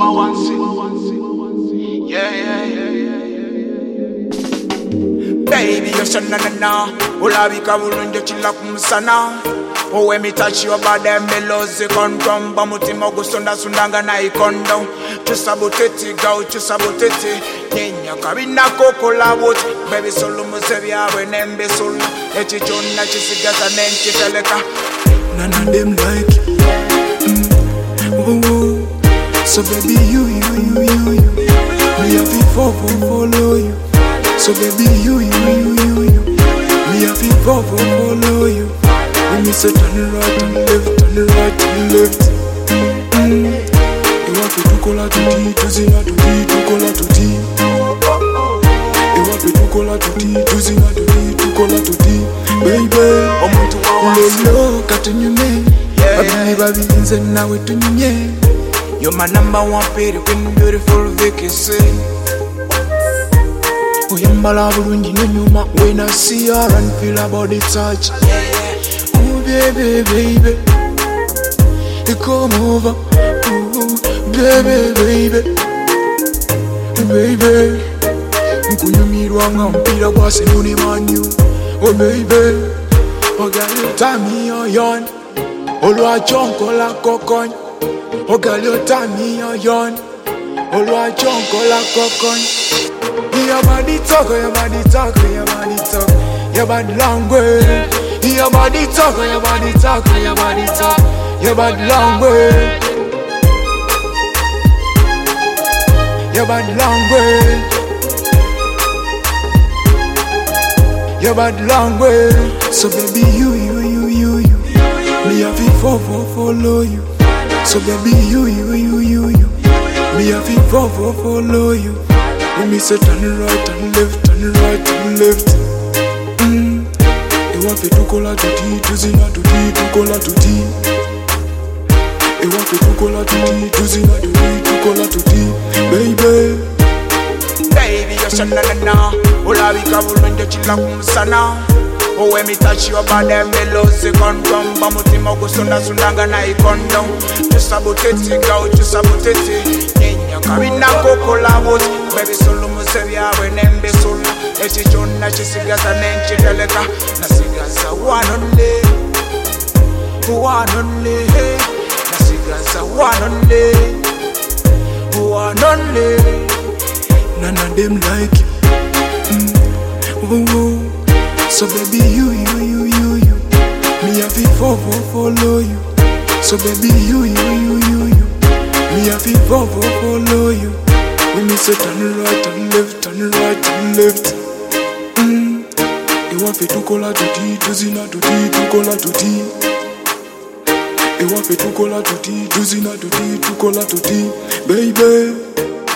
Baby, you should na ulabika bulungi chilla kumusana. Oh, when me touch your body, me lose the control. Bamutima gusonda sundanga na ikondo. Chusabuteti, go chusabuteti. Nyenya kabina kokola wote. Baby solo musevi awe nembe solo. Echi chona chisigaza nenchi teleka. None of them like you. So baby you. Me have to follow you. So baby you. Me have to follow you. When me say turn right and left. You want to do cola to tea, to zina to tea, to cola to tea. You want to do cola to tea, to zina to tea, to cola to tea. Baby, look at you me. Baby, nze nawe tunyinye. You're my number one pretty queen, beautiful vacancy. Oyambala bulungi n'enyuma when I see her and feel her body touch. Oh baby, you come over. Ooh, baby, nkunyumirwa nga mpira gwase nune manyu. Oh baby, oh girl you tie me on. Olwachonkola kokon. Oh girl you tie me on. Olwachonkola kokon. Your body talk, your body talk. Your body language. Your body talk, your body talk. Your body language. Your body language. Your body language. So baby you. Me have to follow you. So baby you. Me have to follow you. When me say turn right and left. You want to do cola to tea, to zina to tea, to cola to tea. You want to do cola to tea, to zina to tea, to cola to tea. Baby, you should na ulabika bulungi chilla kumusana. Oh, when me touch your body, me lose the control. Bamutima gusonda sundanga na ikondo. Chusabuteti, go chusabuteti. Nyenya kabina kokola wote. Baby solo musevi awe nembe solo. Echi chona chisigaza nenchi teleka. Nasigaza one only. Nasigaza one only. None of them like you. So baby you. Me have to follow you. So baby you. Me have to follow you. When me say turn right and left. You want to do cola to tea, to zina to tea, to cola to tea. You want to do cola to tea, to zina to tea, to cola to tea. Baby.